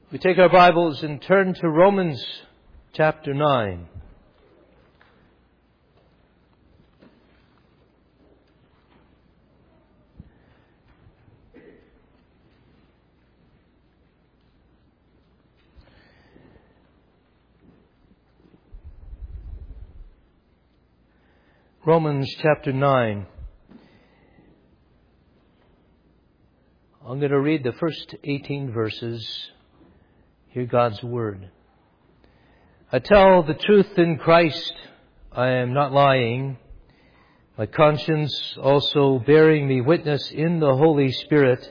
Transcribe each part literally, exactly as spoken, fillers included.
We take our Bibles and turn to Romans chapter nine. Romans chapter nine. I'm going to read the first eighteen verses. Hear God's Word. I tell the truth in Christ, I am not lying. My conscience also bearing me witness in the Holy Spirit,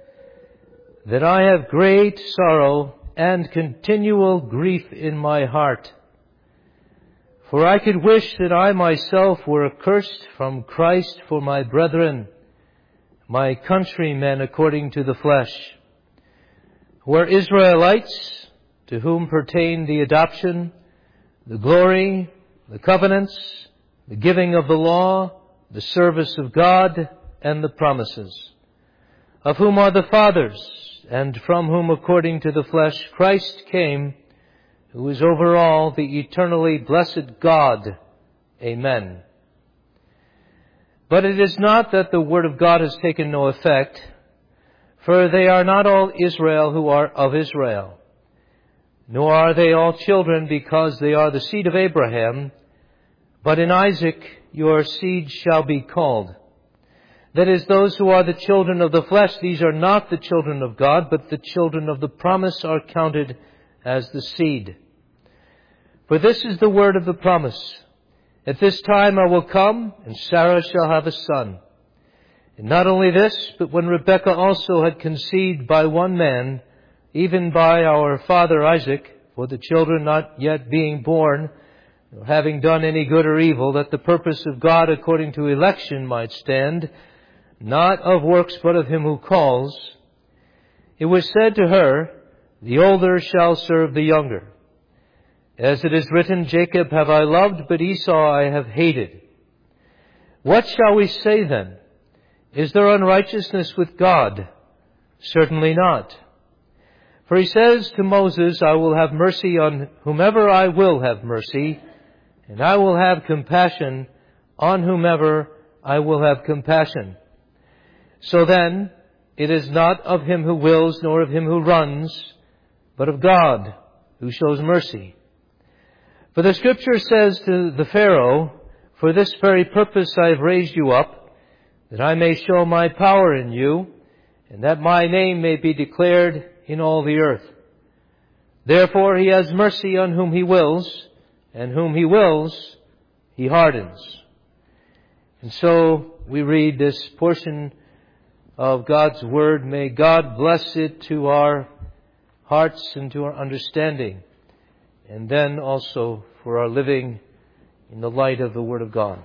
that I have great sorrow and continual grief in my heart. For I could wish that I myself were accursed from Christ for my brethren, my countrymen according to the flesh, who are Israelites, to whom pertain the adoption, the glory, the covenants, the giving of the law, the service of God, and the promises, of whom are the fathers, and from whom according to the flesh Christ came, who is over all, the eternally blessed God. Amen. But it is not that the word of God has taken no effect, for they are not all Israel who are of Israel, nor are they all children because they are the seed of Abraham, but in Isaac your seed shall be called. That is, those who are the children of the flesh, these are not the children of God, but the children of the promise are counted as the seed. For this is the word of the promise. At this time I will come, and Sarah shall have a son. And not only this, but when Rebekah also had conceived by one man, even by our father Isaac, for the children not yet being born, nor having done any good or evil, that the purpose of God according to election might stand, not of works but of him who calls, it was said to her, the older shall serve the younger. As it is written, Jacob have I loved, but Esau I have hated. What shall we say then? Is there unrighteousness with God? Certainly not. For he says to Moses, I will have mercy on whomever I will have mercy, and I will have compassion on whomever I will have compassion. So then, it is not of him who wills, nor of him who runs, but of God who shows mercy. For the Scripture says to the Pharaoh, for this very purpose I have raised you up, that I may show my power in you, and that my name may be declared in all the earth. Therefore he has mercy on whom he wills, and whom he wills, he hardens. And so we read this portion of God's Word. May God bless it to our hearts and to our understanding, and then also for our living in the light of the Word of God.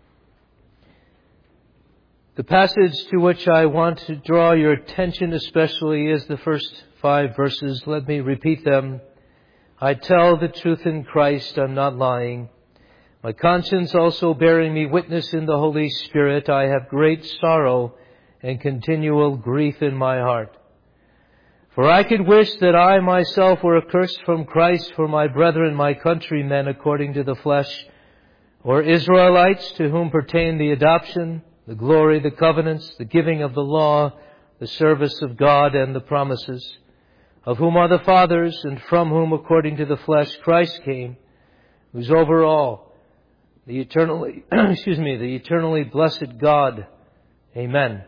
The passage to which I want to draw your attention especially is the first five verses. Let me repeat them. I tell the truth in Christ, I'm not lying. My conscience also bearing me witness in the Holy Spirit, I have great sorrow and continual grief in my heart. For I could wish that I myself were accursed from Christ for my brethren, my countrymen according to the flesh, or Israelites, to whom pertain the adoption, the glory, the covenants, the giving of the law, the service of God, and the promises, of whom are the fathers, and from whom according to the flesh Christ came, who's over all, the eternally, excuse me, the eternally blessed God. Amen.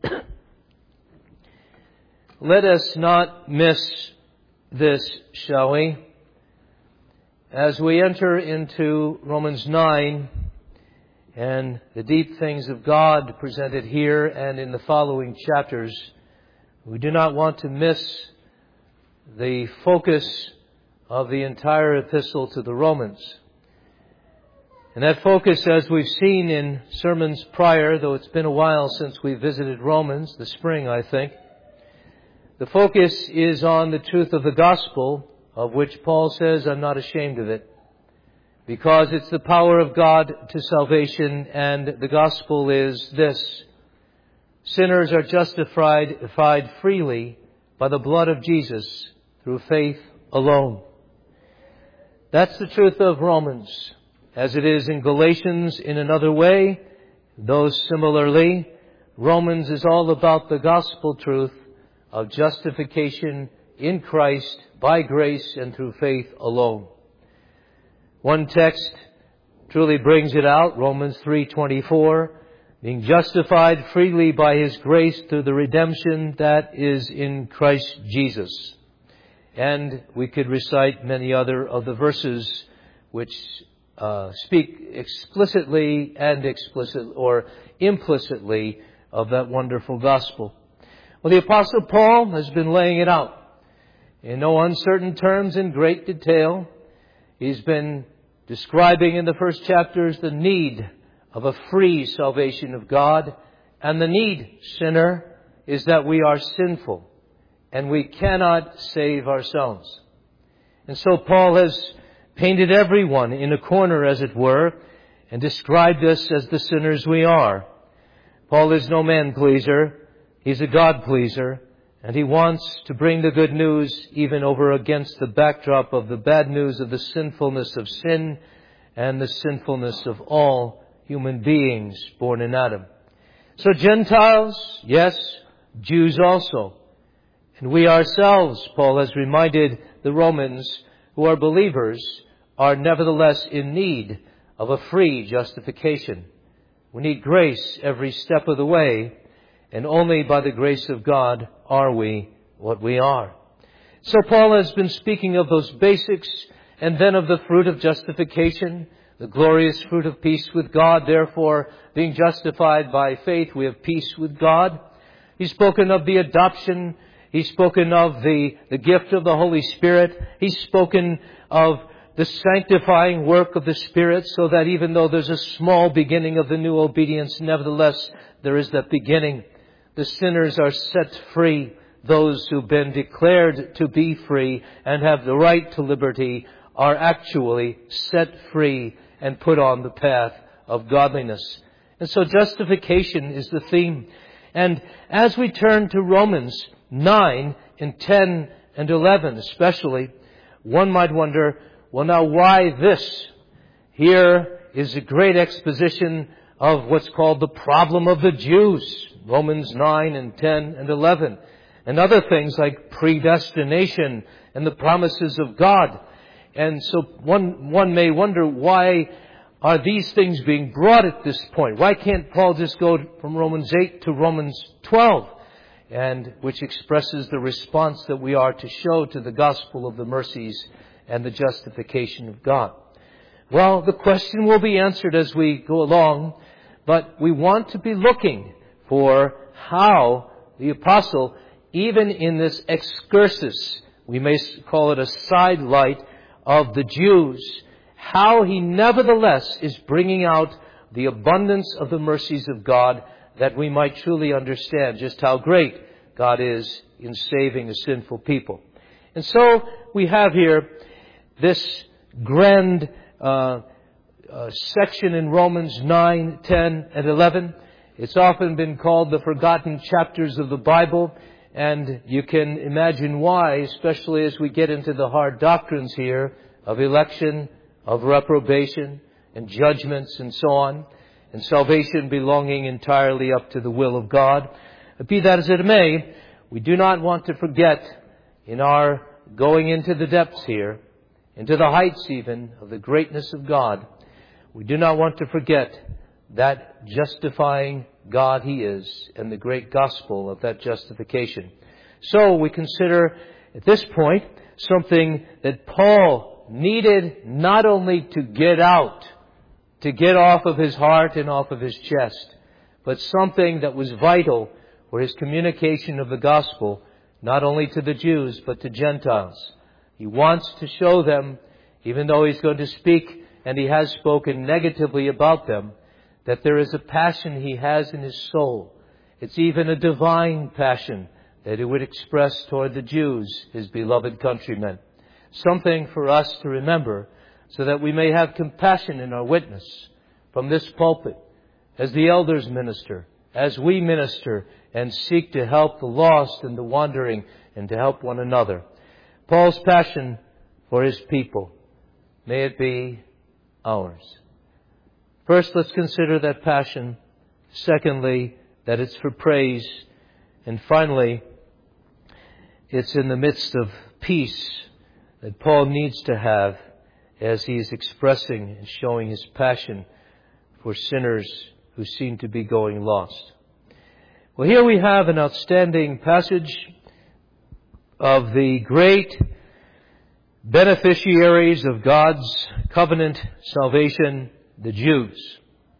Let us not miss this, shall we? As we enter into Romans nine and the deep things of God presented here and in the following chapters, we do not want to miss the focus of the entire epistle to the Romans. And that focus, as we've seen in sermons prior, though it's been a while since we visited Romans, the spring, I think, the focus is on the truth of the gospel, of which Paul says, I'm not ashamed of it, because it's the power of God to salvation, and the gospel is this: sinners are justified freely by the blood of Jesus through faith alone. That's the truth of Romans. As it is in Galatians in another way, though similarly, Romans is all about the gospel truth of justification in Christ by grace and through faith alone. One text truly brings it out, Romans three twenty-four, being justified freely by His grace through the redemption that is in Christ Jesus. And we could recite many other of the verses which uh, speak explicitly and explicit or implicitly of that wonderful gospel. Well, the Apostle Paul has been laying it out in no uncertain terms, in great detail. He's been describing in the first chapters the need of a free salvation of God. And the need, sinner, is that we are sinful and we cannot save ourselves. And so Paul has painted everyone in a corner, as it were, and described us as the sinners we are. Paul is no man-pleaser. He's a God-pleaser. And he wants to bring the good news even over against the backdrop of the bad news of the sinfulness of sin and the sinfulness of all human beings born in Adam. So Gentiles, yes, Jews also. And we ourselves, Paul has reminded the Romans who are believers, are nevertheless in need of a free justification. We need grace every step of the way, and only by the grace of God are we what we are. So Paul has been speaking of those basics, and then of the fruit of justification, the glorious fruit of peace with God. Therefore, being justified by faith, we have peace with God. He's spoken of the adoption. He's spoken of the, the gift of the Holy Spirit. He's spoken of the sanctifying work of the Spirit, so that even though there's a small beginning of the new obedience, nevertheless, there is that beginning. The sinners are set free. Those who've been declared to be free and have the right to liberty are actually set free and put on the path of godliness. And so justification is the theme. And as we turn to Romans nine and ten and eleven especially, one might wonder, well, now why this? Here is a great exposition of what's called the problem of the Jews. Romans nine and ten and eleven. And other things like predestination and the promises of God. And so one, one may wonder, why are these things being brought at this point? Why can't Paul just go from Romans eight to Romans twelve? And which expresses the response that we are to show to the gospel of the mercies and the justification of God. Well, the question will be answered as we go along, but we want to be looking for how the apostle, even in this excursus, we may call it a sidelight of the Jews, how he nevertheless is bringing out the abundance of the mercies of God, that we might truly understand just how great God is in saving a sinful people. And so we have here this grand uh, uh, section in Romans nine, ten, and eleven. It's often been called the forgotten chapters of the Bible, and you can imagine why, especially as we get into the hard doctrines here of election, of reprobation, and judgments, and so on, and salvation belonging entirely up to the will of God. Be that as it may, we do not want to forget, in our going into the depths here, into the heights even of the greatness of God, we do not want to forget that justifying God He is, and the great gospel of that justification. So we consider at this point something that Paul needed not only to get out, to get off of his heart and off of his chest, but something that was vital for his communication of the gospel, not only to the Jews, but to Gentiles. He wants to show them, even though he's going to speak, and he has spoken negatively about them, that there is a passion he has in his soul. It's even a divine passion that he would express toward the Jews, his beloved countrymen. Something for us to remember, so that we may have compassion in our witness from this pulpit, as the elders minister, as we minister and seek to help the lost and the wandering, and to help one another. Paul's passion for his people, may it be ours. First, let's consider that passion. Secondly, that it's for praise. And finally, it's in the midst of peace that Paul needs to have as he is expressing and showing his passion for sinners who seem to be going lost. Well, here we have an outstanding passage of the great beneficiaries of God's covenant salvation, the Jews.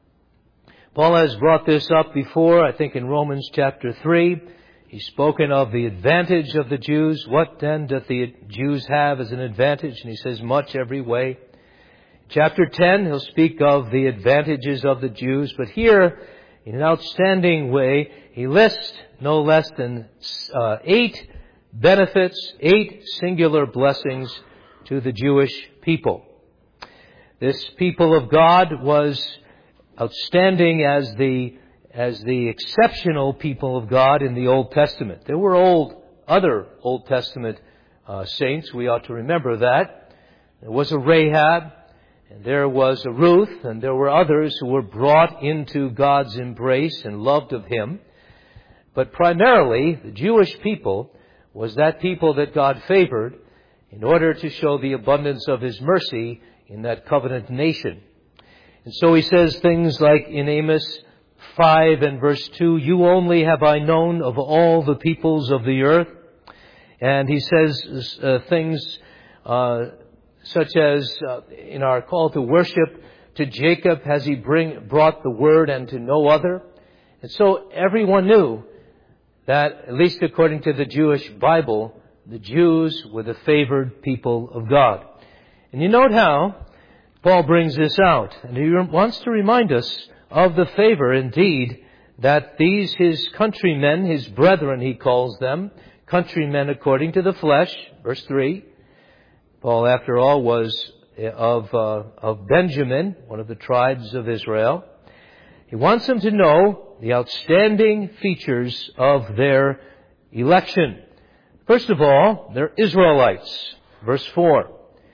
Paul has brought this up before, I think in Romans chapter three. He's spoken of the advantage of the Jews. What then doth the Jews have as an advantage? And he says, much every way. Chapter ten, he'll speak of the advantages of the Jews. But here, in an outstanding way, he lists no less than uh, eight benefits, eight singular blessings to the Jewish people. This people of God was outstanding as the as the exceptional people of God in the Old Testament. There were old, other Old Testament uh, saints. We ought to remember that. There was a Rahab, and there was a Ruth, and there were others who were brought into God's embrace and loved of Him. But primarily, the Jewish people was that people that God favored in order to show the abundance of His mercy in that covenant nation. And so he says things like in Amos five and verse two, you only have I known of all the peoples of the earth. And he says uh, things uh, such as uh, in our call to worship, to Jacob has he bring, brought the word and to no other. And so everyone knew that, at least according to the Jewish Bible, the Jews were the favored people of God. And you note how Paul brings this out. And he wants to remind us of the favor, indeed, that these his countrymen, his brethren, he calls them, countrymen according to the flesh, verse three. Paul, after all, was of uh, of Benjamin, one of the tribes of Israel. He wants them to know the outstanding features of their election. First of all, they're Israelites. Verse four.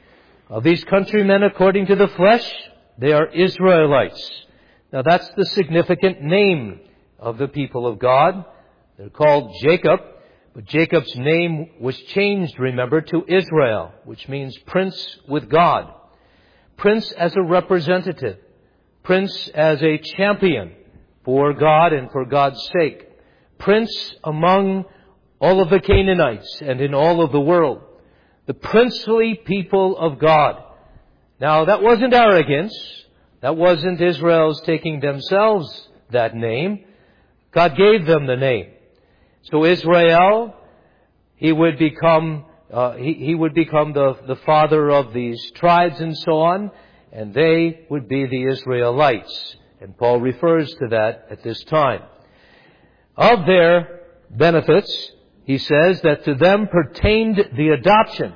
Of these countrymen according to the flesh, they are Israelites. Now that's the significant name of the people of God. They're called Jacob, but Jacob's name was changed, remember, to Israel, which means prince with God. Prince as a representative. Prince as a champion for God and for God's sake. Prince among all of the Canaanites and in all of the world. The princely people of God. Now, that wasn't arrogance. That wasn't Israel's taking themselves that name. God gave them the name. So Israel, he would become, uh, he, he would become the, the father of these tribes and so on, and they would be the Israelites. And Paul refers to that at this time. Of their benefits, he says that to them pertained the adoption.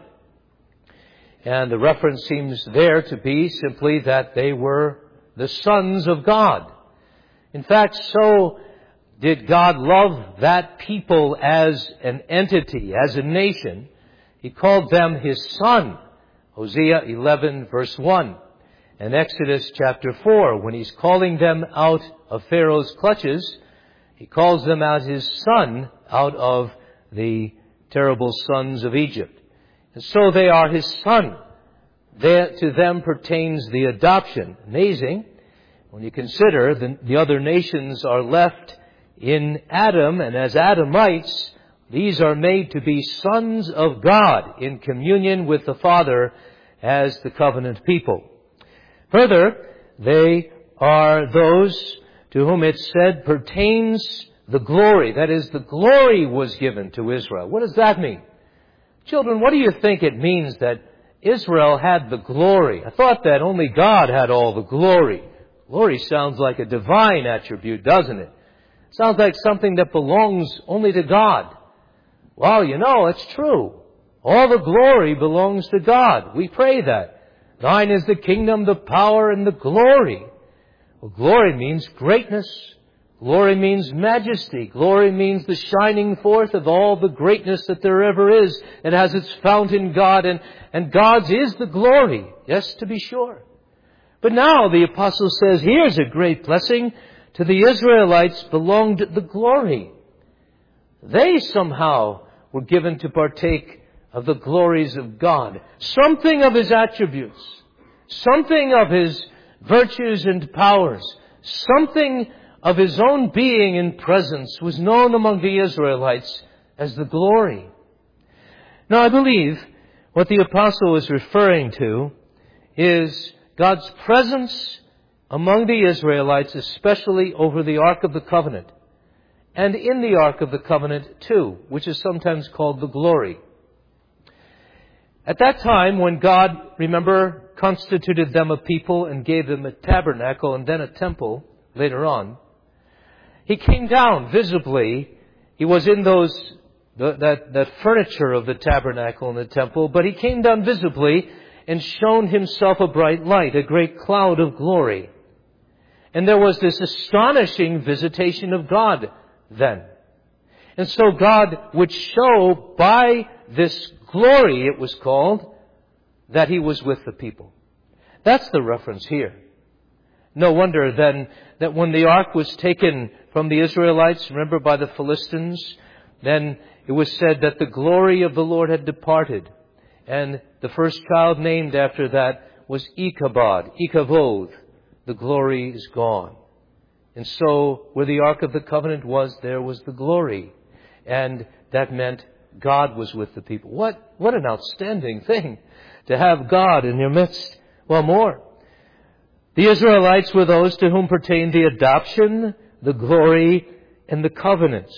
And the reference seems there to be simply that they were the sons of God. In fact, so did God love that people as an entity, as a nation. He called them His son. Hosea eleven verse one. And Exodus chapter four, when He's calling them out of Pharaoh's clutches, He calls them as His son out of the terrible sons of Egypt. And so they are His son. There, to them pertains the adoption. Amazing. When you consider the, the other nations are left in Adam, and as Adamites, these are made to be sons of God in communion with the Father as the covenant people. Further, they are those to whom it said pertains the glory. That is, the glory was given to Israel. What does that mean? Children, what do you think it means that Israel had the glory? I thought that only God had all the glory. Glory sounds like a divine attribute, doesn't it? Sounds like something that belongs only to God. Well, you know, it's true. All the glory belongs to God. We pray that. Thine is the kingdom, the power, and the glory. Well, glory means greatness. Glory means majesty. Glory means the shining forth of all the greatness that there ever is. It has its fount in God, and, and God's is the glory. Yes, to be sure. But now the apostle says, here's a great blessing. To the Israelites belonged the glory. They somehow were given to partake of the glories of God. Something of His attributes. Something of His virtues and powers. Something of His own being and presence was known among the Israelites as the glory. Now I believe what the apostle is referring to is God's presence among the Israelites, especially over the Ark of the Covenant. And in the Ark of the Covenant too, which is sometimes called the glory. At that time when God, remember, constituted them a people and gave them a tabernacle and then a temple later on, He came down visibly. He was in those the, that, that furniture of the tabernacle and the temple, but He came down visibly and shone Himself a bright light, a great cloud of glory. And there was this astonishing visitation of God then. And so God would show by this glory, it was called, that He was with the people. That's the reference here. No wonder then that when the ark was taken from the Israelites, remember, by the Philistines, then it was said that the glory of the Lord had departed. And the first child named after that was Ichabod, Ichabod. The glory is gone. And so where the Ark of the Covenant was, there was the glory. And that meant God was with the people. What, what an outstanding thing to have God in your midst. Well, more. The Israelites were those to whom pertained the adoption, the glory, and the covenants.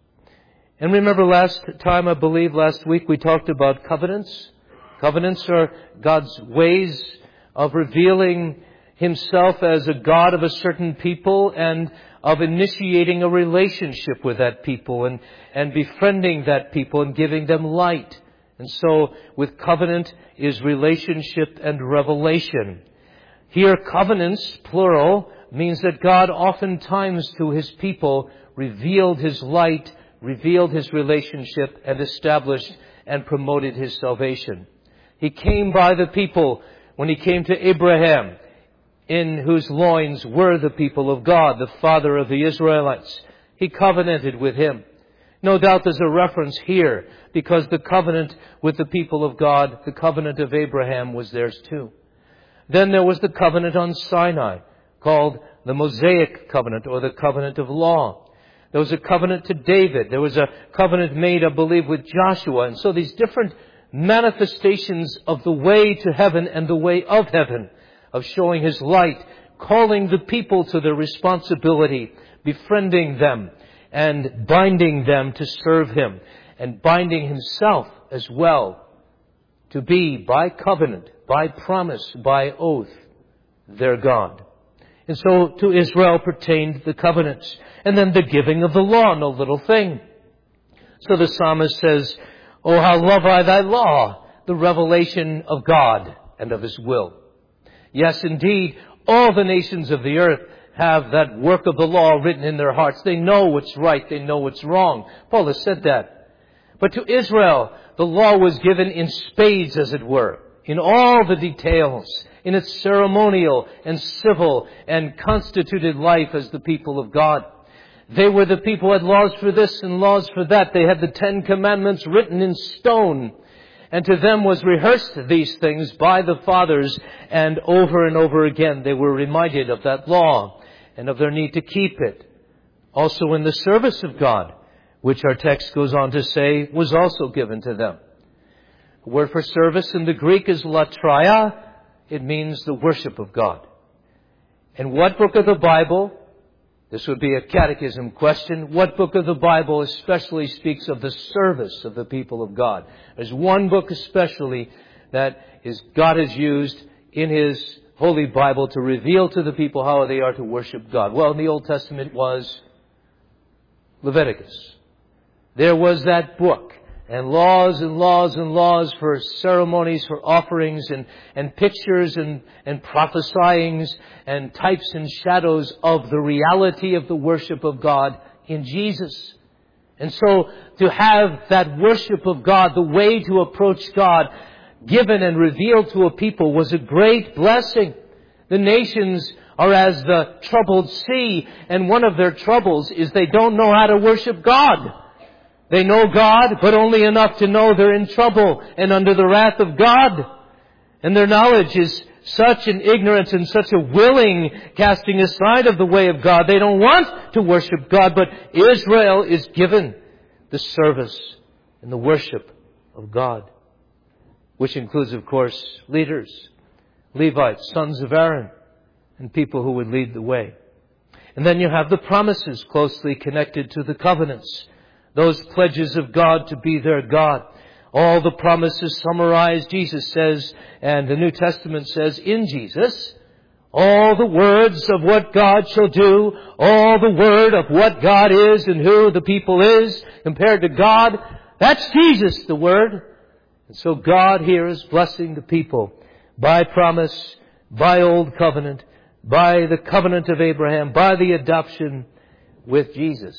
And remember last time, I believe last week, we talked about covenants. Covenants are God's ways of revealing Himself as a God of a certain people and of initiating a relationship with that people and, and befriending that people and giving them light. And so with covenant is relationship and revelation. Here, covenants, plural, means that God oftentimes to His people revealed His light, revealed His relationship, and established and promoted His salvation. He came by the people when He came to Abraham, in whose loins were the people of God, the father of the Israelites. He covenanted with him. No doubt there's a reference here, because the covenant with the people of God, the covenant of Abraham, was theirs too. Then there was the covenant on Sinai, called the Mosaic covenant, or the covenant of law. There was a covenant to David. There was a covenant made, I believe, with Joshua. And so these different manifestations of the way to heaven and the way of heaven, of showing His light, calling the people to their responsibility, befriending them, and binding them to serve Him, and binding Himself as well to be, by covenant, by promise, by oath, their God. And so to Israel pertained the covenants. And then the giving of the law, no little thing. So the psalmist says, "Oh, how love I thy law, the revelation of God and of His will." Yes, indeed, all the nations of the earth have that work of the law written in their hearts. They know what's right. They know what's wrong. Paul has said that. But to Israel, the law was given in spades, as it were, in all the details, in its ceremonial and civil and constituted life as the people of God. They were the people who had laws for this and laws for that. They had the Ten Commandments written in stone. And to them was rehearsed these things by the fathers, and over and over again they were reminded of that law and of their need to keep it. Also in the service of God, which our text goes on to say was also given to them. The word for service in the Greek is latria. It means the worship of God. And what book of the Bible, this would be a catechism question, what book of the Bible especially speaks of the service of the people of God? There's one book especially that is God has used in His Holy Bible to reveal to the people how they are to worship God. Well, in the Old Testament was Leviticus. There was that book. and laws and laws and laws for ceremonies, for offerings, and, and pictures and, and prophesyings and types and shadows of the reality of the worship of God in Jesus. And so to have that worship of God, the way to approach God, given and revealed to a people was a great blessing. The nations are as the troubled sea, and one of their troubles is they don't know how to worship God. They know God, but only enough to know they're in trouble and under the wrath of God. And their knowledge is such an ignorance and such a willing casting aside of the way of God. They don't want to worship God, but Israel is given the service and the worship of God, which includes, of course, leaders, Levites, sons of Aaron, and people who would lead the way. And then you have the promises closely connected to the covenants, those pledges of God to be their God. All the promises summarized, Jesus says, and the New Testament says, in Jesus, all the words of what God shall do, all the word of what God is and who the people is compared to God, that's Jesus, the Word. And so God here is blessing the people by promise, by old covenant, by the covenant of Abraham, by the adoption with Jesus.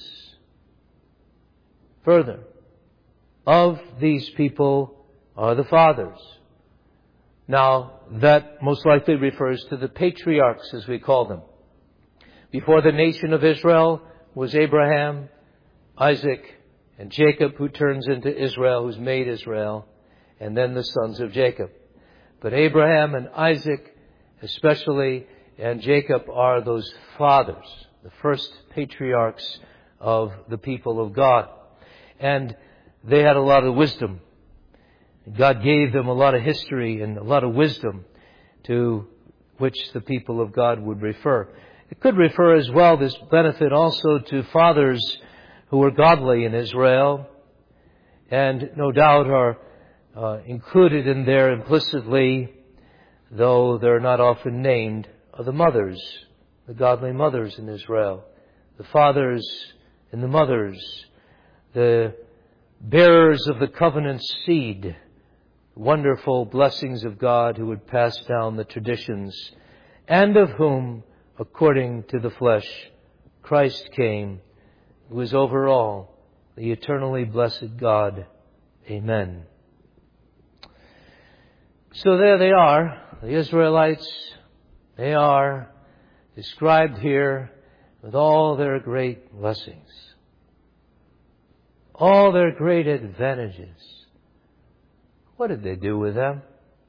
Further, of these people are the fathers. Now, that most likely refers to the patriarchs, as we call them. Before the nation of Israel was Abraham, Isaac, and Jacob, who turns into Israel, who's made Israel, and then the sons of Jacob. But Abraham and Isaac, especially, and Jacob are those fathers, the first patriarchs of the people of God. And they had a lot of wisdom. God gave them a lot of history and a lot of wisdom to which the people of God would refer. It could refer as well, this benefit also, to fathers who were godly in Israel, and no doubt are uh, included in there implicitly, though they're not often named, are the mothers, the godly mothers in Israel, the fathers and the mothers, the bearers of the covenant seed, wonderful blessings of God who would pass down the traditions, and of whom, according to the flesh, Christ came, who is over all, the eternally blessed God. Amen. So there they are, the Israelites. They are described here with all their great blessings, all their great advantages. What did they do with them?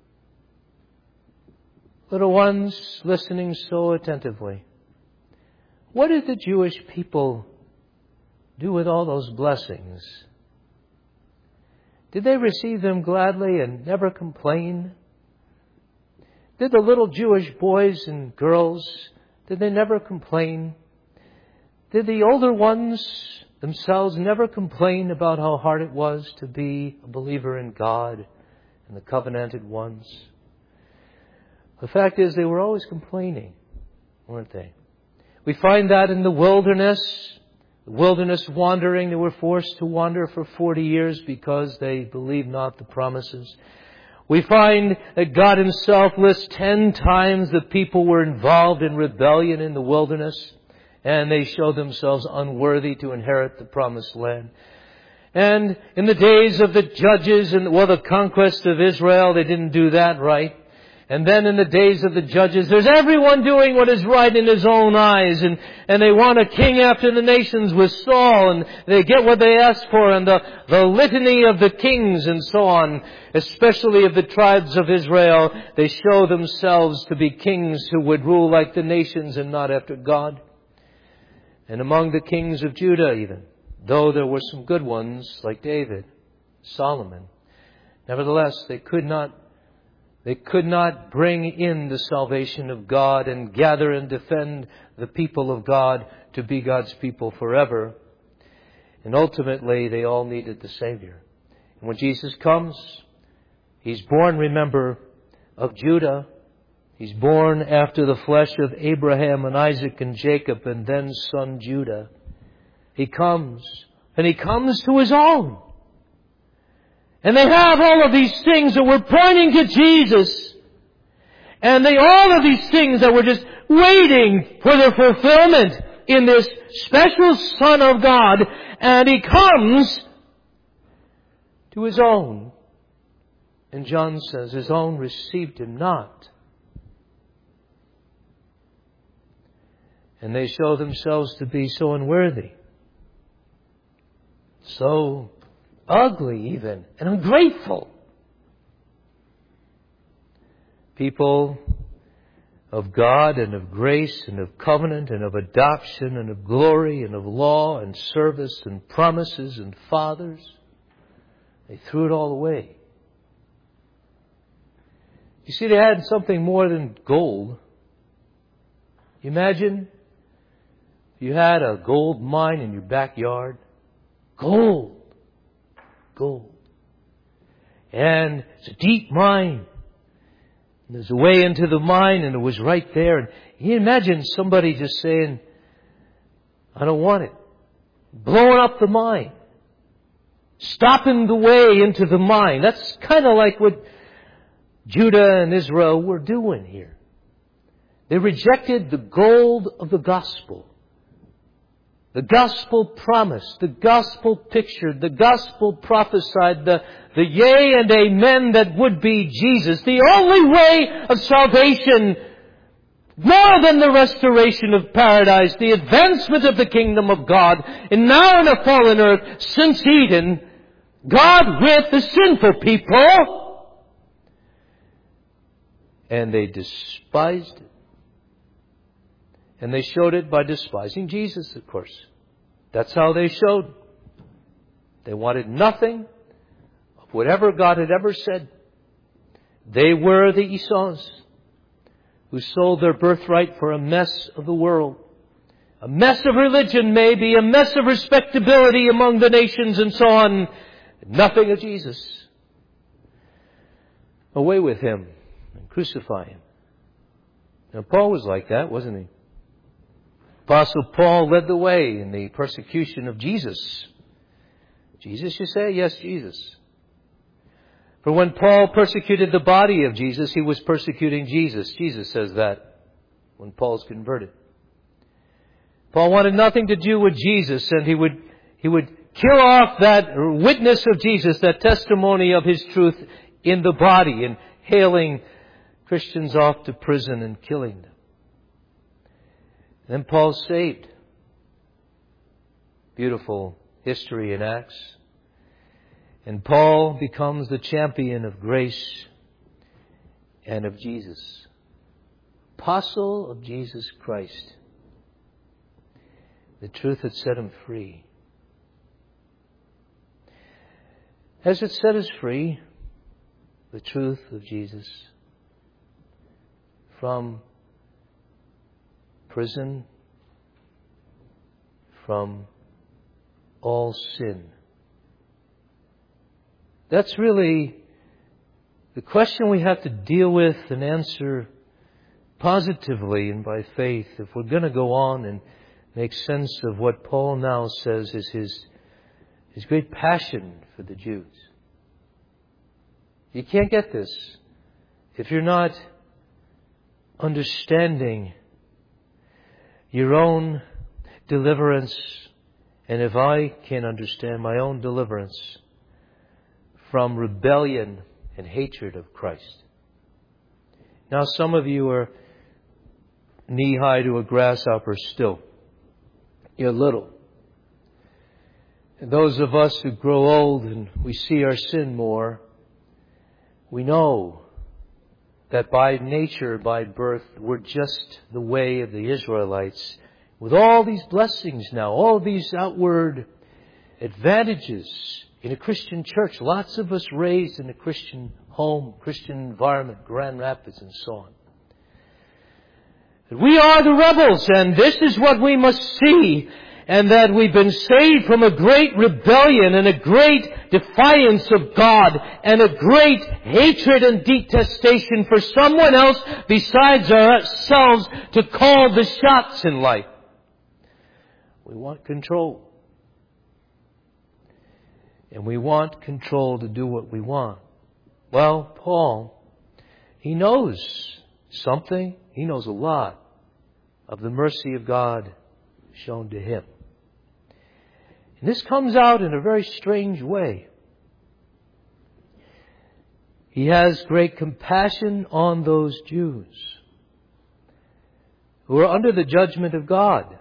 Little ones listening so attentively, what did the Jewish people do with all those blessings? Did they receive them gladly and never complain? Did the little Jewish boys and girls, did they never complain? Did the older ones themselves never complain about how hard it was to be a believer in God and the covenanted ones? The fact is, they were always complaining, weren't they? We find that in the wilderness, the wilderness wandering. They were forced to wander for forty years because they believed not the promises. We find that God Himself lists ten times the people were involved in rebellion in the wilderness, and they showed themselves unworthy to inherit the promised land. And in the days of the judges and, well, the conquest of Israel, they didn't do that right. And then in the days of the judges, there's everyone doing what is right in his own eyes. And, and they want a king after the nations with Saul. And they get what they ask for. And the, the litany of the kings and so on, especially of the tribes of Israel, they show themselves to be kings who would rule like the nations and not after God. And among the kings of Judah even, though there were some good ones like David, Solomon, nevertheless they could not They could not bring in the salvation of God and gather and defend the people of God to be God's people forever. And ultimately, they all needed the Savior. And when Jesus comes, He's born, remember, of Judah. He's born after the flesh of Abraham and Isaac and Jacob and then son Judah. He comes, and He comes to His own. And they have all of these things that were pointing to Jesus. And they, all of these things that were just waiting for their fulfillment in this special Son of God. And He comes to His own. And John says, His own received Him not. And they show themselves to be so unworthy, so ugly even, and ungrateful. People of God and of grace and of covenant and of adoption and of glory and of law and service and promises and fathers, they threw it all away. You see, they had something more than gold. You imagine you had a gold mine in your backyard. Gold. Gold. And it's a deep mine. And there's a way into the mine and it was right there. And you imagine somebody just saying, I don't want it. Blowing up the mine. Stopping the way into the mine. That's kind of like what Judah and Israel were doing here. They rejected the gold of the gospel. The gospel promised, the gospel pictured, the gospel prophesied, the, the yea and amen that would be Jesus. The only way of salvation, more than the restoration of paradise, the advancement of the kingdom of God, and now in a fallen earth, since Eden, God with the sinful people. And they despised it. And they showed it by despising Jesus, of course. That's how they showed. They wanted nothing of whatever God had ever said. They were the Esau's who sold their birthright for a mess of the world. A mess of religion maybe, a mess of respectability among the nations and so on. Nothing of Jesus. Away with Him and crucify Him. Now Paul was like that, wasn't he? Apostle Paul led the way in the persecution of Jesus. Jesus, you say? Yes, Jesus. For when Paul persecuted the body of Jesus, he was persecuting Jesus. Jesus says that when Paul's converted. Paul wanted nothing to do with Jesus, and he would, he would kill off that witness of Jesus, that testimony of His truth in the body, and hailing Christians off to prison and killing them. Then Paul's saved. Beautiful history in Acts. And Paul becomes the champion of grace and of Jesus. Apostle of Jesus Christ. The truth that set him free. Has it set us free? The truth of Jesus. From prison, from all sin. That's really the question we have to deal with and answer positively and by faith if we're going to go on and make sense of what Paul now says is his, his great passion for the Jews. You can't get this if you're not understanding your own deliverance, and if I can understand my own deliverance from rebellion and hatred of Christ. Now some of you are knee-high to a grasshopper still. You're little. And those of us who grow old and we see our sin more, we know that by nature, by birth, we're just the way of the Israelites. With all these blessings now, all these outward advantages in a Christian church. Lots of us raised in a Christian home, Christian environment, Grand Rapids and so on. We are the rebels, and this is what we must see. And that we've been saved from a great rebellion and a great defiance of God and a great hatred and detestation for someone else besides ourselves to call the shots in life. We want control. and we want control to do what we want. Well, Paul, he knows something. He knows a lot of the mercy of God shown to him. And this comes out in a very strange way. He has great compassion on those Jews who are under the judgment of God.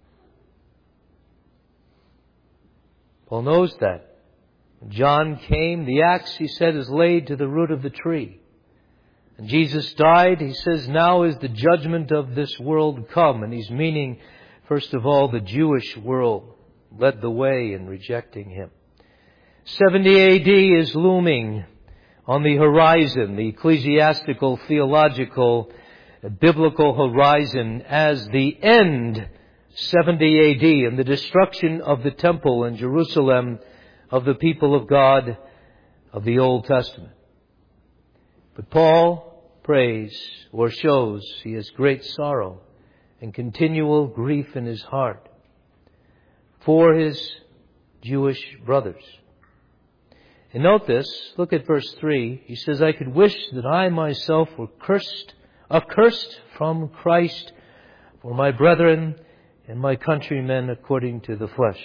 Paul knows that. When John came, the axe, he said, is laid to the root of the tree. And Jesus died, he says, now is the judgment of this world come. And he's meaning, first of all, the Jewish world led the way in rejecting him. seventy A D is looming on the horizon, the ecclesiastical, theological, biblical horizon, as the end, seventy A D, and the destruction of the temple in Jerusalem of the people of God of the Old Testament. But Paul prays or shows he has great sorrow and continual grief in his heart for his Jewish brothers. And note this, look at verse three. He says, I could wish that I myself were cursed, accursed from Christ for my brethren and my countrymen according to the flesh.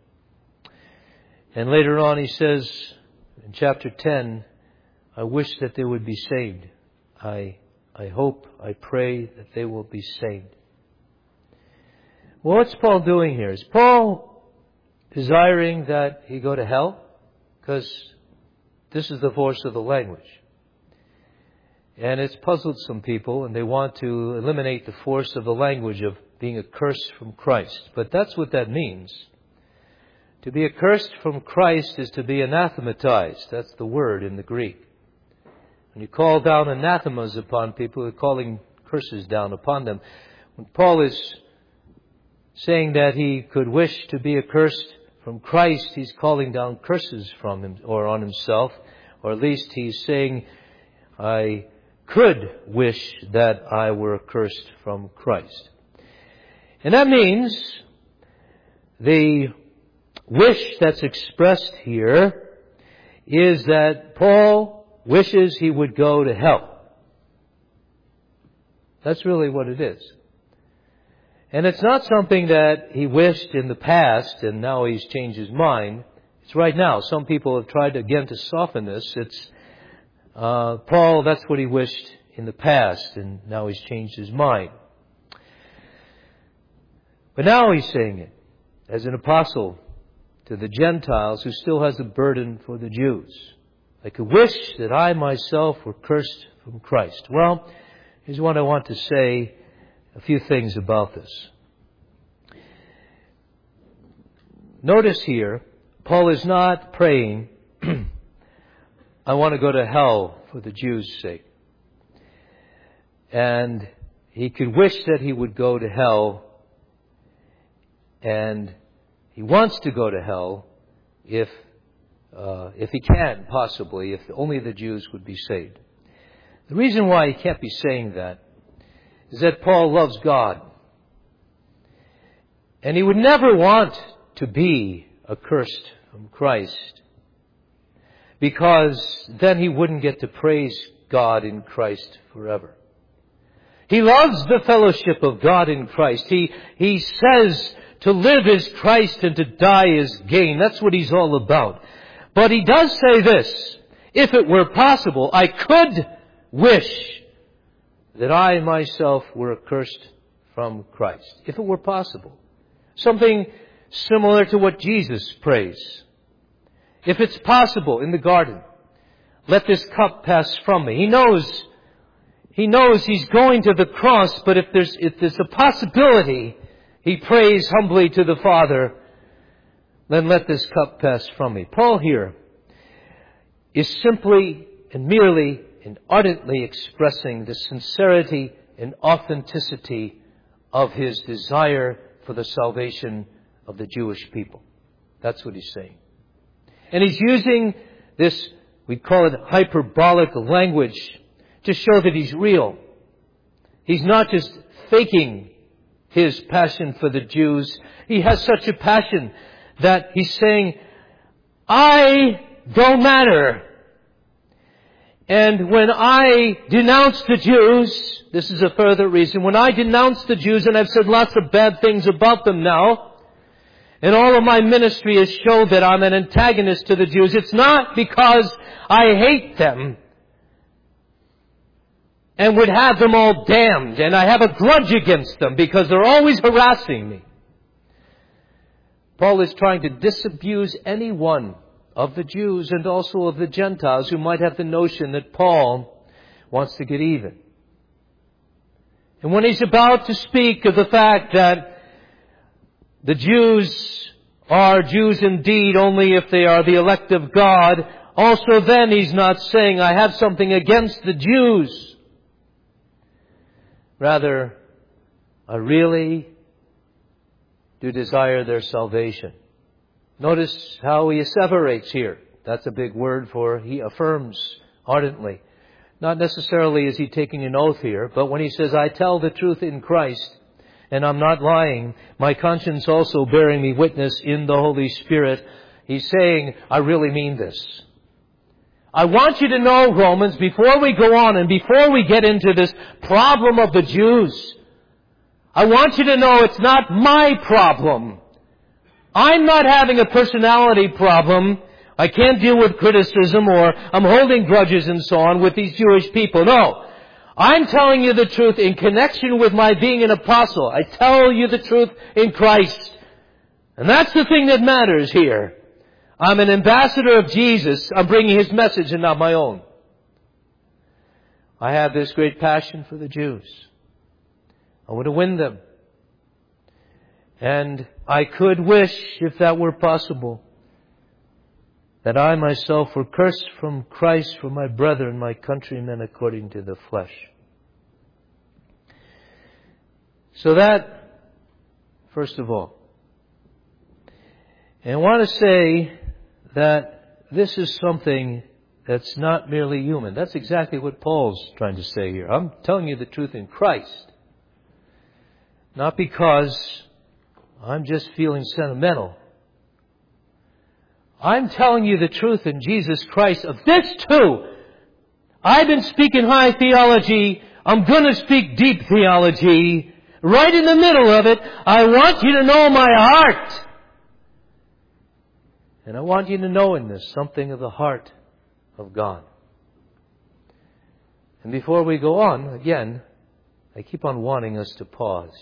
And later on he says in chapter ten, I wish that they would be saved. I, I hope, I pray that they will be saved. Well, what's Paul doing here? Is Paul desiring that he go to hell? Because this is the force of the language. And it's puzzled some people, and they want to eliminate the force of the language of being accursed from Christ. But that's what that means. To be accursed from Christ is to be anathematized. That's the word in the Greek. When you call down anathemas upon people, you're calling curses down upon them. When Paul is saying that he could wish to be accursed from Christ, he's calling down curses from him or on himself, or at least he's saying, I could wish that I were accursed from Christ. And that means the wish that's expressed here is that Paul wishes he would go to hell. That's really what it is. And it's not something that he wished in the past and now he's changed his mind. It's right now. Some people have tried again to soften this. It's uh, Paul, that's what he wished in the past, and now he's changed his mind. But now he's saying it as an apostle to the Gentiles who still has a burden for the Jews. I could wish that I myself were cursed from Christ. Well, here's what I want to say, a few things about this. Notice here, Paul is not praying, I want to go to hell for the Jews' sake. And he could wish that he would go to hell, and he wants to go to hell if uh, if he can, possibly, if only the Jews would be saved. The reason why he can't be saying that is that Paul loves God. And he would never want to be accursed from Christ, because then he wouldn't get to praise God in Christ forever. He loves the fellowship of God in Christ. He, he says to live is Christ and to die is gain. That's what he's all about. But he does say this, if it were possible, I could wish that I myself were accursed from Christ. If it were possible. Something similar to what Jesus prays. If it's possible in the garden, let this cup pass from me. He knows, he knows he's going to the cross, but if there's, if there's a possibility, he prays humbly to the Father, then let this cup pass from me. Paul here is simply and merely and ardently expressing the sincerity and authenticity of his desire for the salvation of the Jewish people. That's what he's saying. And he's using this, we call it hyperbolic language, to show that he's real. He's not just faking his passion for the Jews. He has such a passion that he's saying, I don't matter. And when I denounce the Jews, this is a further reason, when I denounce the Jews, and I've said lots of bad things about them now, and all of my ministry has showed that I'm an antagonist to the Jews, it's not because I hate them and would have them all damned, and I have a grudge against them because they're always harassing me. Paul is trying to disabuse anyone of the Jews and also of the Gentiles who might have the notion that Paul wants to get even. And when he's about to speak of the fact that the Jews are Jews indeed only if they are the elect of God, also then he's not saying, I have something against the Jews. Rather, I really do desire their salvation. Notice how he asseverates here. That's a big word for he affirms ardently. Not necessarily is he taking an oath here, but when he says, I tell the truth in Christ, and I'm not lying, my conscience also bearing me witness in the Holy Spirit, he's saying, I really mean this. I want you to know, Romans, before we go on and before we get into this problem of the Jews, I want you to know it's not my problem. I'm not having a personality problem. I can't deal with criticism or I'm holding grudges and so on with these Jewish people. No. I'm telling you the truth in connection with my being an apostle. I tell you the truth in Christ. And that's the thing that matters here. I'm an ambassador of Jesus. I'm bringing His message and not my own. I have this great passion for the Jews. I want to win them. And I could wish, if that were possible, that I myself were cursed from Christ for my brethren, my countrymen, according to the flesh. So that, first of all. And I want to say that this is something that's not merely human. That's exactly what Paul's trying to say here. I'm telling you the truth in Christ. Not because I'm just feeling sentimental. I'm telling you the truth in Jesus Christ of this too. I've been speaking high theology. I'm going to speak deep theology. Right in the middle of it, I want you to know my heart. And I want you to know in this something of the heart of God. And before we go on, again, I keep on wanting us to pause.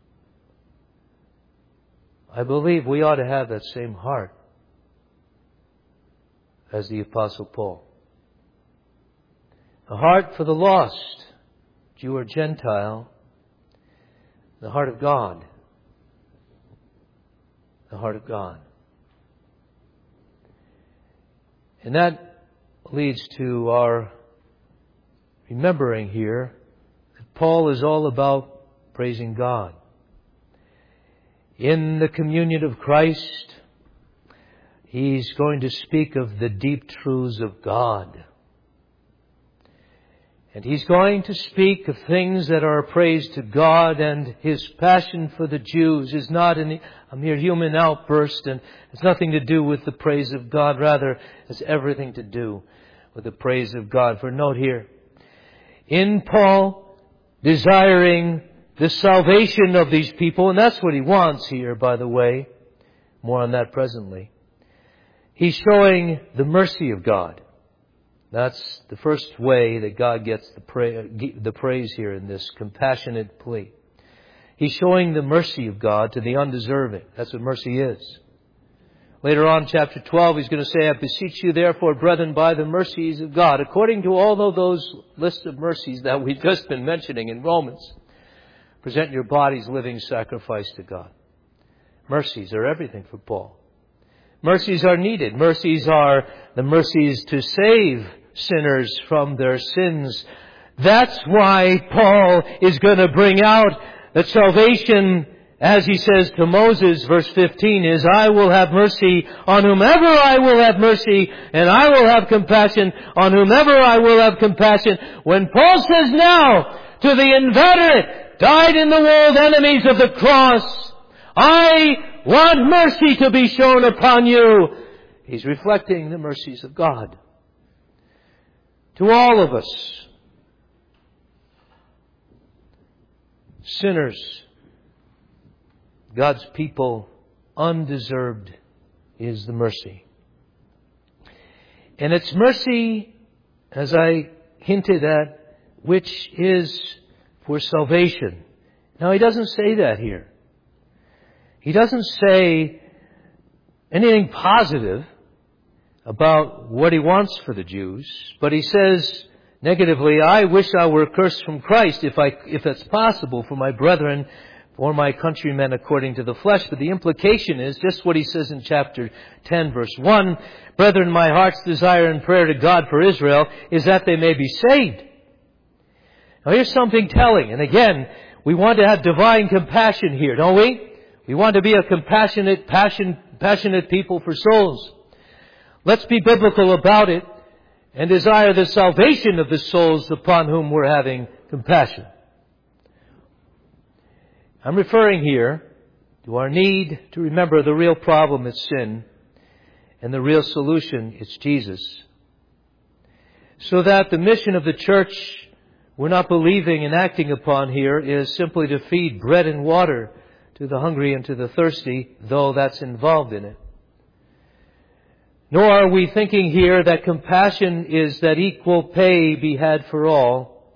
I believe we ought to have that same heart as the Apostle Paul. A heart for the lost, Jew or Gentile. The heart of God. The heart of God. And that leads to our remembering here that Paul is all about praising God. In the communion of Christ, he's going to speak of the deep truths of God. And he's going to speak of things that are a praise to God, and his passion for the Jews is not a mere human outburst and has nothing to do with the praise of God. Rather, has everything to do with the praise of God. For note here, in Paul desiring the salvation of these people, and that's what he wants here, by the way. More on that presently. He's showing the mercy of God. That's the first way that God gets the, pra- the praise here in this compassionate plea. He's showing the mercy of God to the undeserving. That's what mercy is. Later on, chapter twelve, he's going to say, I beseech you therefore, brethren, by the mercies of God, according to all of those lists of mercies that we've just been mentioning in Romans, present your bodies living sacrifice to God. Mercies are everything for Paul. Mercies are needed. Mercies are the mercies to save sinners from their sins. That's why Paul is going to bring out that salvation, as he says to Moses, verse fifteen, is, I will have mercy on whomever I will have mercy, and I will have compassion on whomever I will have compassion. When Paul says now to the inveterate, died in the world enemies of the cross, I want mercy to be shown upon you. He's reflecting the mercies of God to all of us, sinners, God's people, undeserved is the mercy. And it's mercy, as I hinted at, which is for salvation. Now, he doesn't say that here. He doesn't say anything positive about what he wants for the Jews, but he says negatively, I wish I were cursed from Christ if I, if it's possible for my brethren or my countrymen according to the flesh. But the implication is just what he says in chapter ten, verse one. Brethren, my heart's desire and prayer to God for Israel is that they may be saved. Now here's something telling. And again, we want to have divine compassion here, don't we? We want to be a compassionate, passion, passionate people for souls. Let's be biblical about it and desire the salvation of the souls upon whom we're having compassion. I'm referring here to our need to remember the real problem is sin and the real solution is Jesus. So that the mission of the church we're not believing and acting upon here is simply to feed bread and water to the hungry and to the thirsty, though that's involved in it. Nor are we thinking here that compassion is that equal pay be had for all.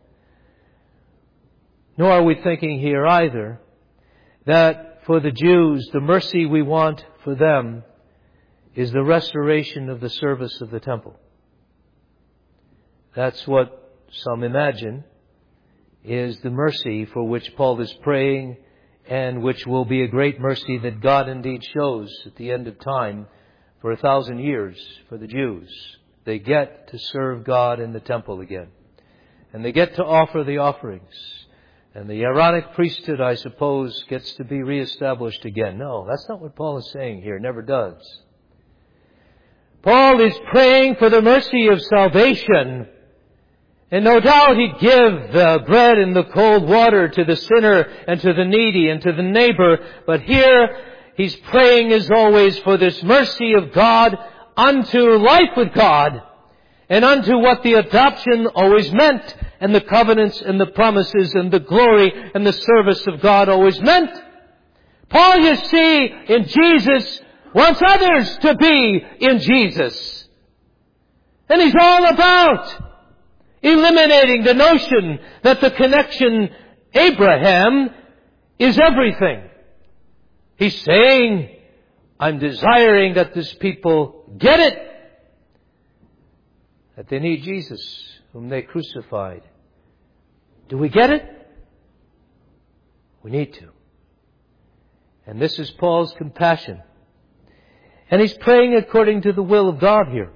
Nor are we thinking here either that for the Jews, the mercy we want for them is the restoration of the service of the temple. That's what some imagine is the mercy for which Paul is praying, and which will be a great mercy that God indeed shows at the end of time for a thousand years for the Jews. They get to serve God in the temple again. And they get to offer the offerings. And the Aaronic priesthood, I suppose, gets to be reestablished again. No, that's not what Paul is saying here. It never does. Paul is praying for the mercy of salvation. And no doubt he'd give the bread and the cold water to the sinner and to the needy and to the neighbor. But here he's praying as always for this mercy of God unto life with God and unto what the adoption always meant and the covenants and the promises and the glory and the service of God always meant. Paul, you see, in Jesus wants others to be in Jesus. And he's all about eliminating the notion that the connection Abraham is everything. He's saying, I'm desiring that this people get it. That they need Jesus, whom they crucified. Do we get it? We need to. And this is Paul's compassion. And he's praying according to the will of God here.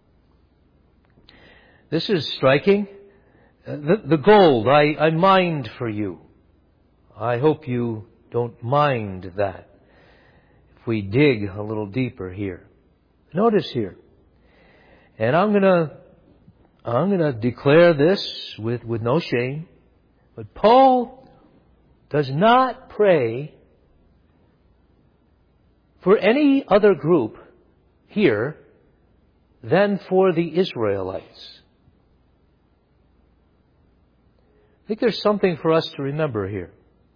This is striking. Uh, the, the gold, I, I mined for you. I hope you don't mind that. If we dig a little deeper here. Notice here. And I'm gonna, I'm gonna declare this with, with no shame. But Paul does not pray for any other group here than for the Israelites. I think there's something for us to remember here.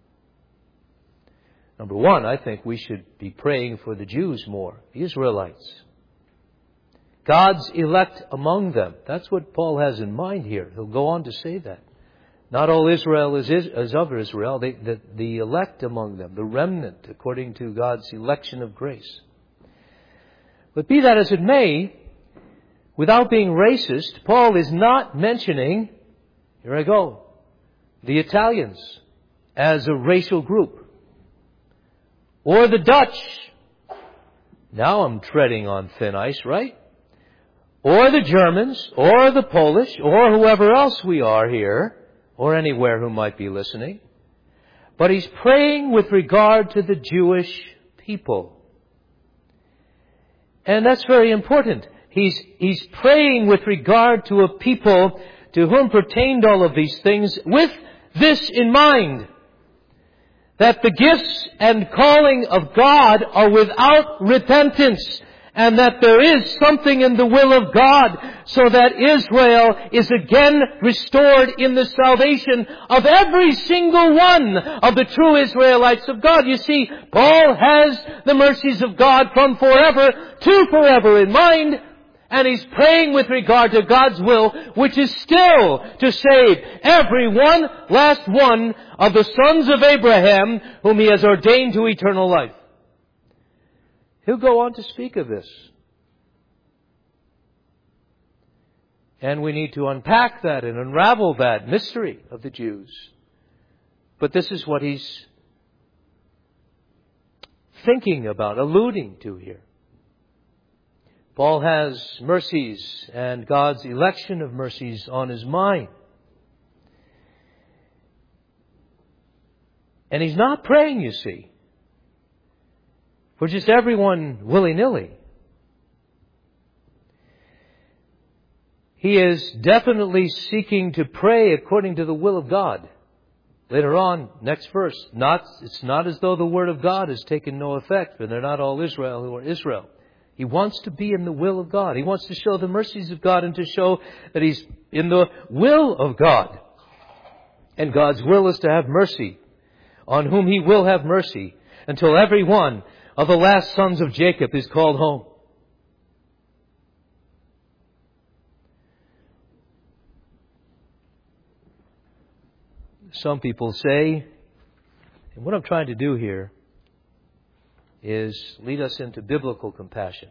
Number one, I think we should be praying for the Jews more, the Israelites. God's elect among them. That's what Paul has in mind here. He'll go on to say that. Not all Israel is, is of Israel. They, the, the elect among them, the remnant, according to God's election of grace. But be that as it may, without being racist, Paul is not mentioning, here I go, the Italians as a racial group. Or the Dutch. Now I'm treading on thin ice, right? Or the Germans, or the Polish, or whoever else we are here, or anywhere who might be listening. But he's praying with regard to the Jewish people. And that's very important. He's, he's praying with regard to a people to whom pertained all of these things with this in mind, that the gifts and calling of God are without repentance and that there is something in the will of God so that Israel is again restored in the salvation of every single one of the true Israelites of God. You see, Paul has the mercies of God from forever to forever in mind, and he's praying with regard to God's will, which is still to save every one, last one of the sons of Abraham whom he has ordained to eternal life. He'll go on to speak of this. And we need to unpack that and unravel that mystery of the Jews. But this is what he's thinking about, alluding to here. Paul has mercies and God's election of mercies on his mind. And he's not praying, you see, for just everyone willy-nilly. He is definitely seeking to pray according to the will of God. Later on, next verse, not, it's not as though the word of God has taken no effect, for they're not all Israel who are Israel. He wants to be in the will of God. He wants to show the mercies of God and to show that he's in the will of God. And God's will is to have mercy on whom he will have mercy until every one of the last sons of Jacob is called home. Some people say, and what I'm trying to do here is lead us into biblical compassion.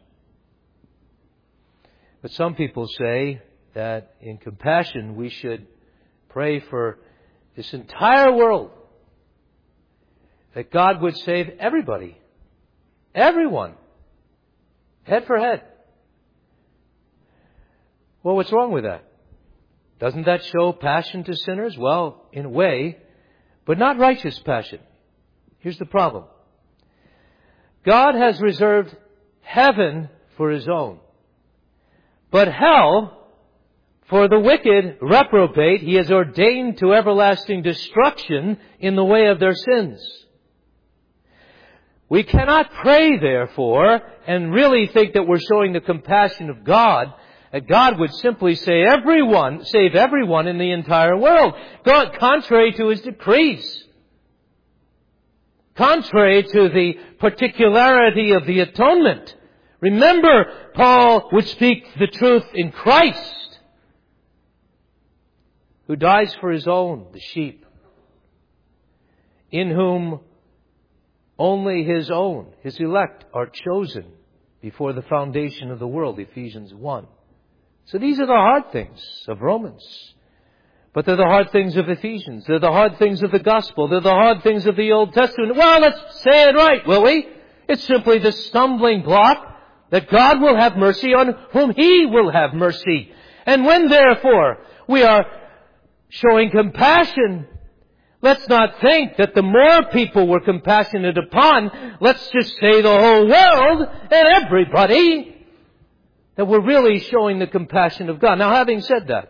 But some people say that in compassion we should pray for this entire world, that God would save everybody, everyone, head for head. Well, what's wrong with that? Doesn't that show passion to sinners? Well, in a way, but not righteous passion. Here's the problem. God has reserved heaven for his own, but hell for the wicked reprobate he has ordained to everlasting destruction in the way of their sins. We cannot pray, therefore, and really think that we're showing the compassion of God, that God would simply say everyone, save everyone in the entire world. God, contrary to his decrees. Contrary to the particularity of the atonement. Remember, Paul would speak the truth in Christ, who dies for his own, the sheep, in whom only his own, his elect, are chosen before the foundation of the world, Ephesians one. So these are the hard things of Romans. But they're the hard things of Ephesians. They're the hard things of the Gospel. They're the hard things of the Old Testament. Well, let's say it right, will we? It's simply the stumbling block that God will have mercy on whom he will have mercy. And when, therefore, we are showing compassion, let's not think that the more people we're compassionate upon, let's just say the whole world and everybody, that we're really showing the compassion of God. Now, having said that,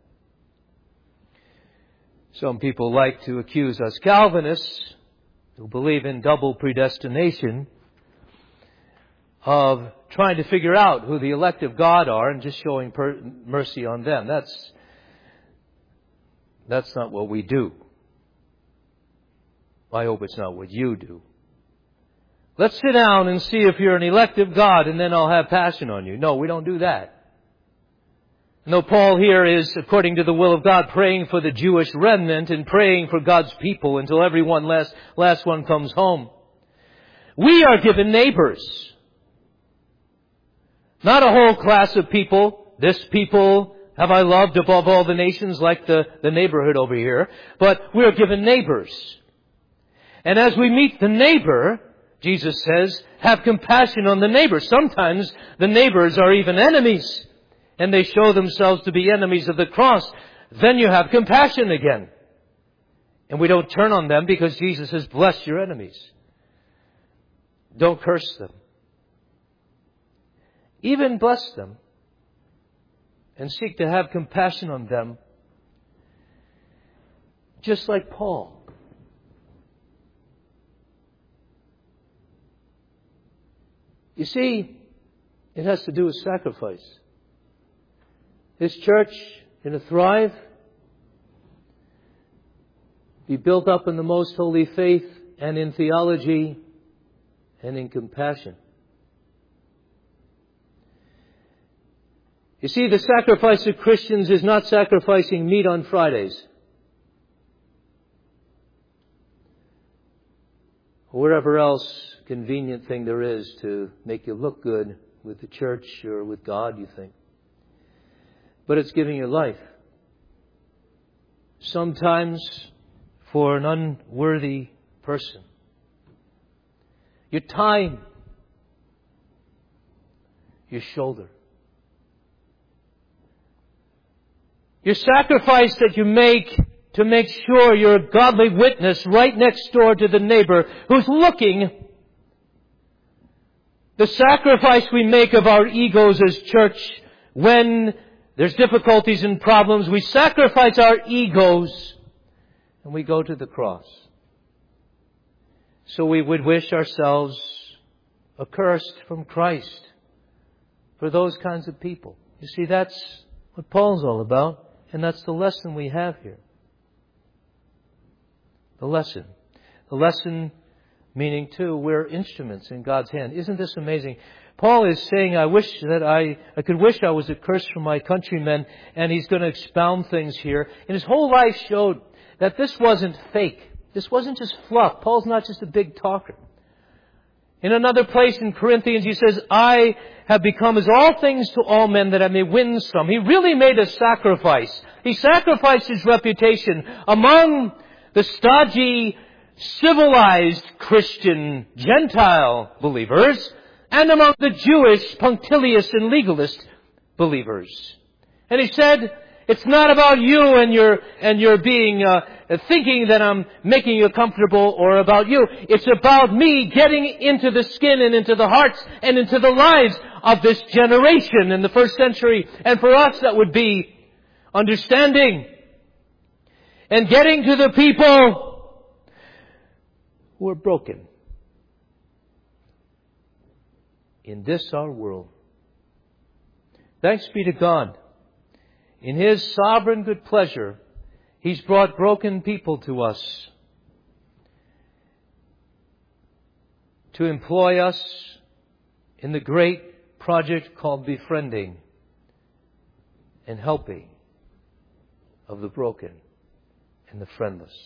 some people like to accuse us Calvinists, who believe in double predestination, of trying to figure out who the elect of God are and just showing per- mercy on them. That's, that's not what we do. I hope it's not what you do. Let's sit down and see if you're an elect of God and then I'll have passion on you. No, we don't do that. No, Paul here is, according to the will of God, praying for the Jewish remnant and praying for God's people until everyone last, last one comes home. We are given neighbors. Not a whole class of people. This people have I loved above all the nations, like the, the neighborhood over here. But we are given neighbors. And as we meet the neighbor, Jesus says, have compassion on the neighbor. Sometimes the neighbors are even enemies, and they show themselves to be enemies of the cross. Then you have compassion again. And we don't turn on them because Jesus says, bless your enemies. Don't curse them. Even bless them and seek to have compassion on them, just like Paul. You see, It has to do with sacrifice. This church, in a thrive, be built up in the most holy faith and in theology and in compassion. You see, the sacrifice of Christians is not sacrificing meat on Fridays, or whatever else convenient thing there is to make you look good with the church or with God, you think. But it's giving your life. Sometimes for an unworthy person. Your time. Your shoulder. Your sacrifice that you make to make sure you're a godly witness right next door to the neighbor who's looking. The sacrifice we make of our egos as church when there's difficulties and problems. We sacrifice our egos and we go to the cross. So we would wish ourselves accursed from Christ for those kinds of people. You see, that's what Paul's all about. And that's the lesson we have here. The lesson. The lesson meaning, too, we're instruments in God's hand. Isn't this amazing? Paul is saying, I wish that I, I could wish I was accursed from my countrymen, and he's going to expound things here. And his whole life showed that this wasn't fake. This wasn't just fluff. Paul's not just a big talker. In another place in Corinthians, he says, I have become as all things to all men that I may win some. He really made a sacrifice. He sacrificed his reputation among the stodgy, civilized Christian Gentile believers and among the Jewish, punctilious and legalist believers. And he said, it's not about you and your and your being uh, thinking that I'm making you comfortable or about you. It's about me getting into the skin and into the hearts and into the lives of this generation in the first century. And for us, that would be understanding and getting to the people who are broken in this our world. Thanks be to God. In His sovereign good pleasure, He's brought broken people to us to employ us in the great project called befriending and helping of the broken and the friendless.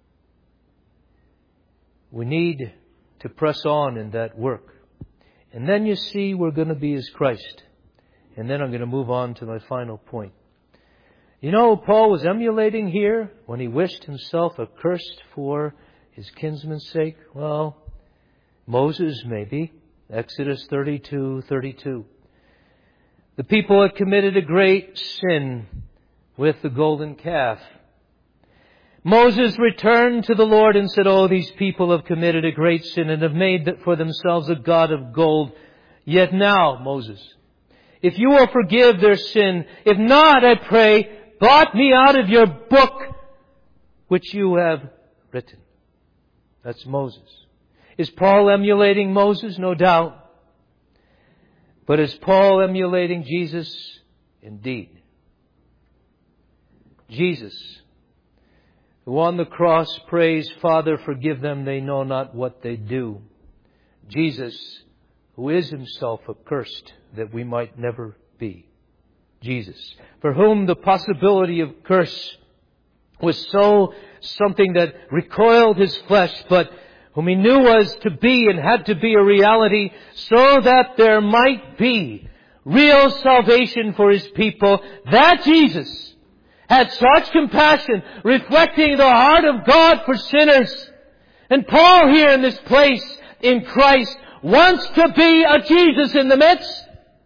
We need to press on in that work. And then you see we're going to be as Christ. And then I'm going to move on to my final point. You know, Paul was emulating here when he wished himself accursed for his kinsman's sake. Well, Moses maybe. Exodus thirty-two thirty-two. The people had committed a great sin with the golden calf. Moses returned to the Lord and said, oh, these people have committed a great sin and have made for themselves a god of gold. Yet now, Moses, if you will forgive their sin, if not, I pray, blot me out of your book which you have written. That's Moses. Is Paul emulating Moses? No doubt. But is Paul emulating Jesus? Indeed. Jesus, who on the cross prays, Father, forgive them, they know not what they do. Jesus, who is Himself accursed, that we might never be. Jesus, for whom the possibility of curse was so something that recoiled His flesh, but whom He knew was to be and had to be a reality, so that there might be real salvation for His people. That Jesus had such compassion, reflecting the heart of God for sinners. And Paul here in this place in Christ wants to be a Jesus in the midst.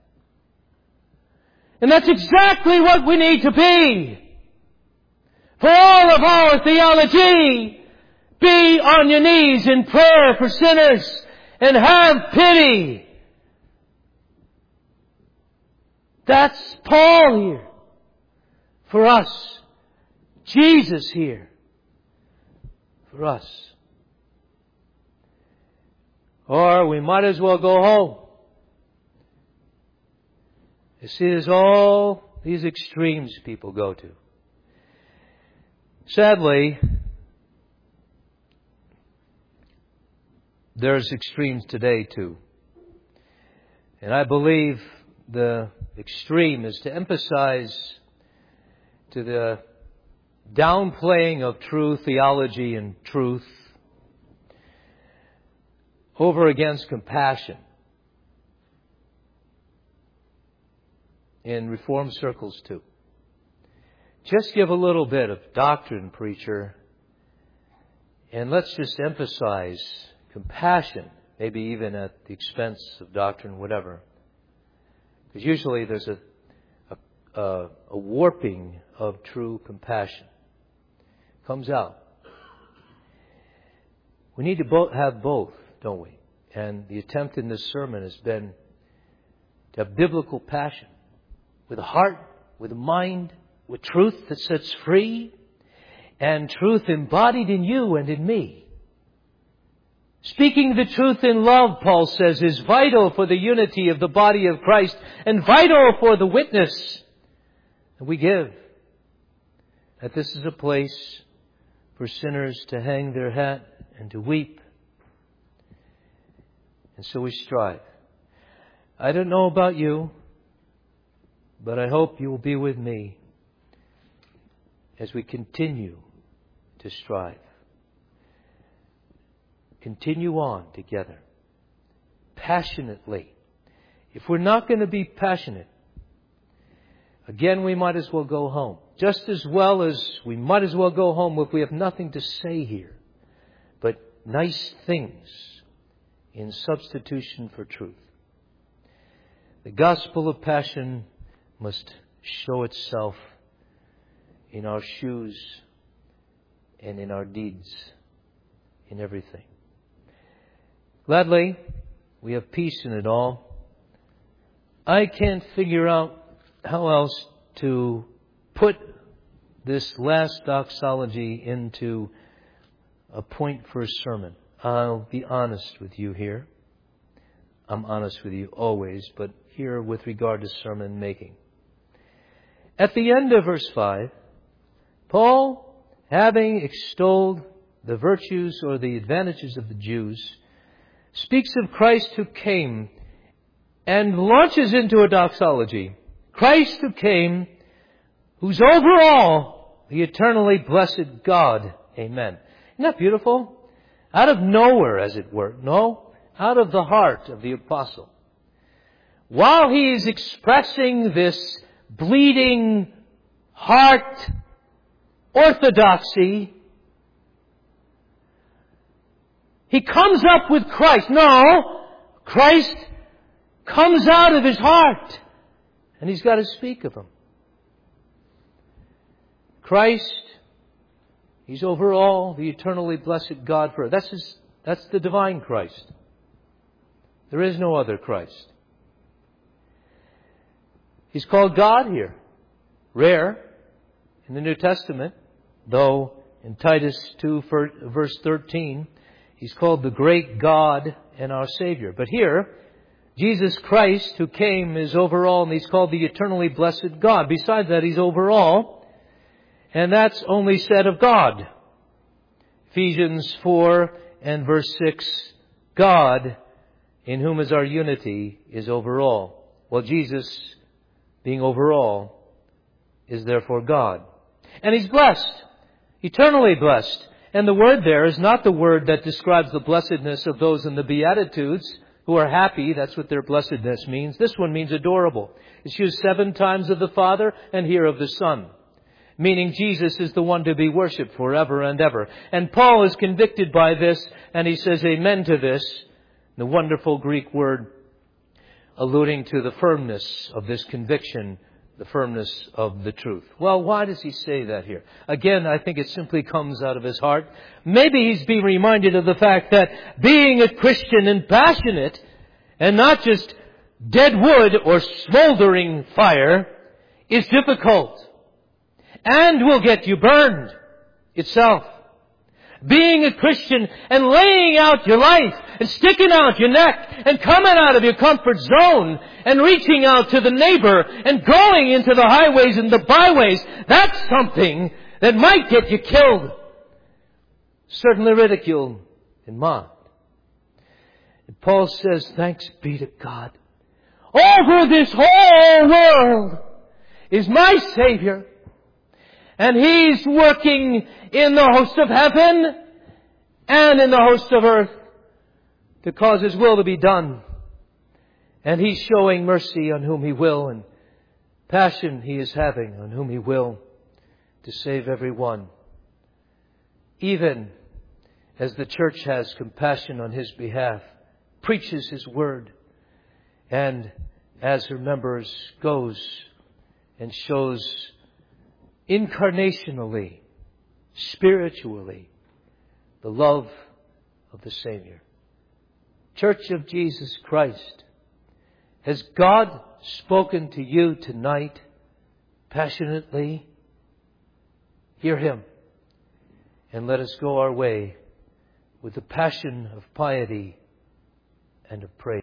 And that's exactly what we need to be. For all of our theology, be on your knees in prayer for sinners and have pity. That's Paul here. For us. Jesus here. For us. Or we might as well go home. You see, there's all these extremes people go to. Sadly, there's extremes today too. And I believe the extreme is to emphasize to the downplaying of true theology and truth over against compassion. In Reformed circles too. Just give a little bit of doctrine, preacher, and let's just emphasize compassion, maybe even at the expense of doctrine, whatever. Because usually there's a, a, a warping of true compassion. Comes out. We need to both have both, don't we? And the attempt in this sermon has been to have biblical passion. With a heart, with a mind, with truth that sets free, and truth embodied in you and in me. Speaking the truth in love, Paul says, is vital for the unity of the body of Christ and vital for the witness that we give. That this is a place for sinners to hang their hat and to weep. And so we strive. I don't know about you, but I hope you will be with me as we continue to strive. Continue on together. Passionately. If we're not going to be passionate, again we might as well go home. Just as well as we might as well go home if we have nothing to say here, but nice things in substitution for truth. The gospel of passion must show itself in our shoes and in our deeds, in everything. Gladly, we have peace in it all. I can't figure out how else to put this last doxology into a point for a sermon. I'll be honest with you here. I'm honest with you always, but here with regard to sermon making. At the end of verse five, Paul, having extolled the virtues or the advantages of the Jews, speaks of Christ who came and launches into a doxology. Christ who came, who's over all the eternally blessed God. Amen. Isn't that beautiful? Out of nowhere, as it were. No, out of the heart of the apostle. While he is expressing this bleeding heart orthodoxy, he comes up with Christ. No, Christ comes out of his heart. And he's got to speak of him. Christ, he's over all the eternally blessed God forever. That's his, that's the divine Christ. There is no other Christ. He's called God here. Rare in the New Testament, though in Titus two, verse thirteen, he's called the great God and our Savior. But here, Jesus Christ, who came, is over all, and he's called the eternally blessed God. Besides that, he's over all, and that's only said of God. Ephesians four and verse six, God, in whom is our unity, is over all. Well, Jesus, being over all, is therefore God. And he's blessed, eternally blessed. And the word there is not the word that describes the blessedness of those in the Beatitudes who are happy. That's what their blessedness means. This one means adorable. It's used seven times of the Father and here of the Son, meaning Jesus is the one to be worshipped forever and ever. And Paul is convicted by this, and he says amen to this, the wonderful Greek word alluding to the firmness of this conviction, the firmness of the truth. Well, why does he say that here? Again, I think it simply comes out of his heart. Maybe he's being reminded of the fact that being a Christian and passionate, and not just dead wood or smoldering fire, is difficult and will get you burned itself. being a Christian and laying out your life and sticking out your neck and coming out of your comfort zone and reaching out to the neighbor and going into the highways and the byways, that's something that might get you killed. Certainly ridiculed and mocked. And Paul says, thanks be to God. Over this whole world is my Savior. And He's working in the host of heaven and in the host of earth to cause His will to be done. And He's showing mercy on whom He will, and passion He is having on whom He will, to save every one. Even as the church has compassion on His behalf, preaches His word, and as her members goes and shows incarnationally, spiritually, the love of the Savior. Church of Jesus Christ, has God spoken to you tonight passionately? Hear Him, and let us go our way with the passion of piety and of praise.